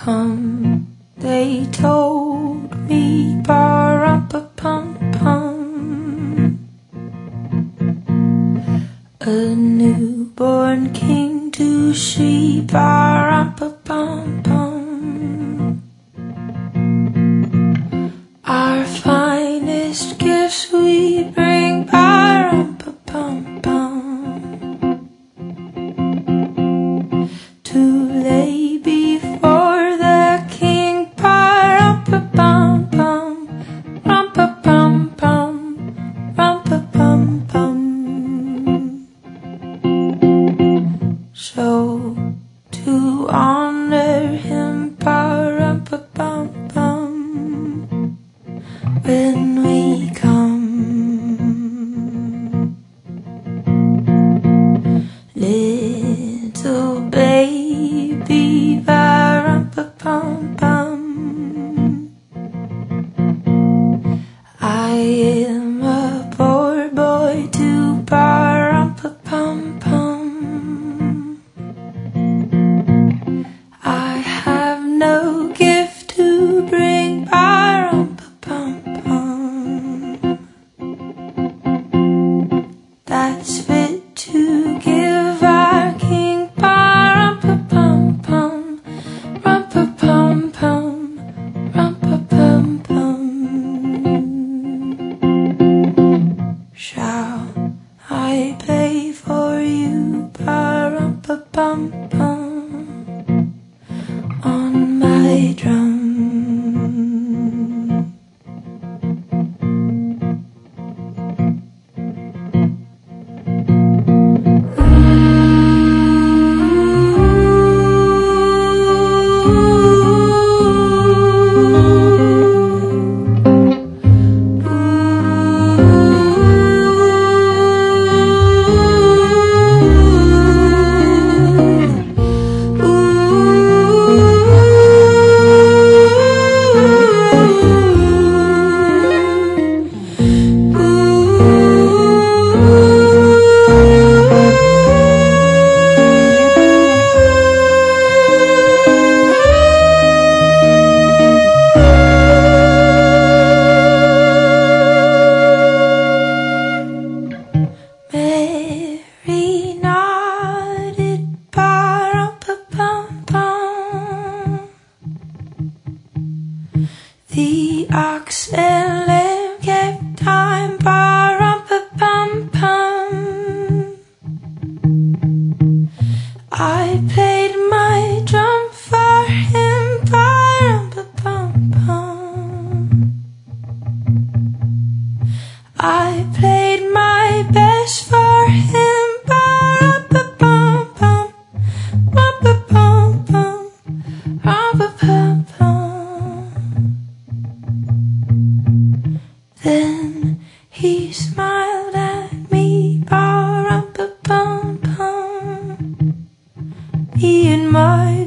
come, they told me, ba-rum-pa-pum-pum, a newborn king to see, ba-rum-pa-pum-pum. Our finest gifts we bring, ba-rum-pa-pum-pum, to lay before the king, ba-rum-pa-pum-pum, rum-pa-pum-pum, rum-pa-pum-pum. So to honor him, ba-rum-pa-pum-pum, when we come, little baby, ba-rum-pa-pum-pum, I am a poor boy too, ba-rum-pa-pum-pum. I have no gift to bring, ba-rum-pa-pum-pum, that's fit to give our king, ba-rum-pa-pum-pum, rum-pa-pum-pum, rum-pa-pum-pum. Shall I play for you, ba-rum-pa-pum-pum, on my drum? Mary nodded, ba-rum-pa-pum-pum, the ox and lamb kept time, ba-rum-pa-pum-pum. I played my drum for him, ba-rum-pa-pum-pum. I played my best for him, ba-rum-pa-pum-pum, rum-pa-pum-pum, rum-pa-pum-pum. Then he smiled at me, ba-rum-pa-pum-pum, me and my